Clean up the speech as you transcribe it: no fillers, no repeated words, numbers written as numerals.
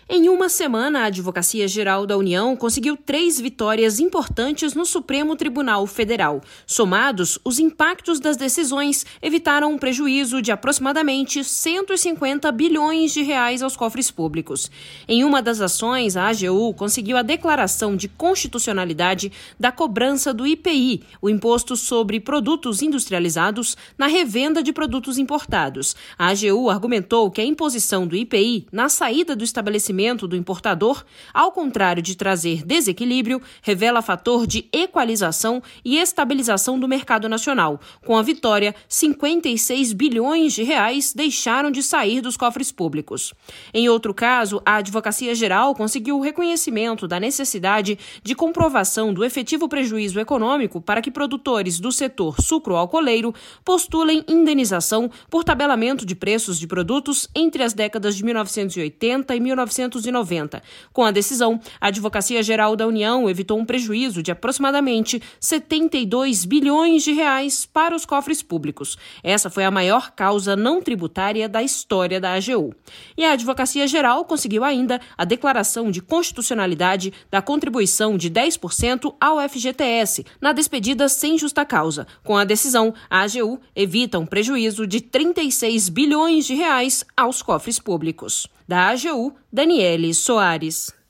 Em uma semana, a Advocacia Geral da União conseguiu 3 vitórias importantes no Supremo Tribunal Federal. Somados, os impactos das decisões evitaram um prejuízo de aproximadamente 150 bilhões de reais aos cofres públicos. Em uma das ações, a AGU conseguiu a declaração de constitucionalidade da cobrança do IPI, o Imposto sobre Produtos Industrializados, na revenda de produtos importados. A AGU argumentou que a imposição do IPI na saída do estabelecimento do importador, ao contrário de trazer desequilíbrio, revela fator de equalização e estabilização do mercado nacional. Com a vitória, 56 bilhões de reais deixaram de sair dos cofres públicos. Em outro caso, a Advocacia Geral conseguiu o reconhecimento da necessidade de comprovação do efetivo prejuízo econômico para que produtores do setor sucro-alcooleiro postulem indenização por tabelamento de preços de produtos entre as décadas de 1980 e 1990. Com a decisão, a Advocacia Geral da União evitou um prejuízo de aproximadamente 72 bilhões de reais para os cofres públicos. Essa foi a maior causa não tributária da história da AGU. E a Advocacia Geral conseguiu ainda a declaração de constitucionalidade da contribuição de 10% ao FGTS, na despedida sem justa causa. Com a decisão, a AGU evita um prejuízo de 36 bilhões de reais aos cofres públicos. Da AGU, Daniele Soares.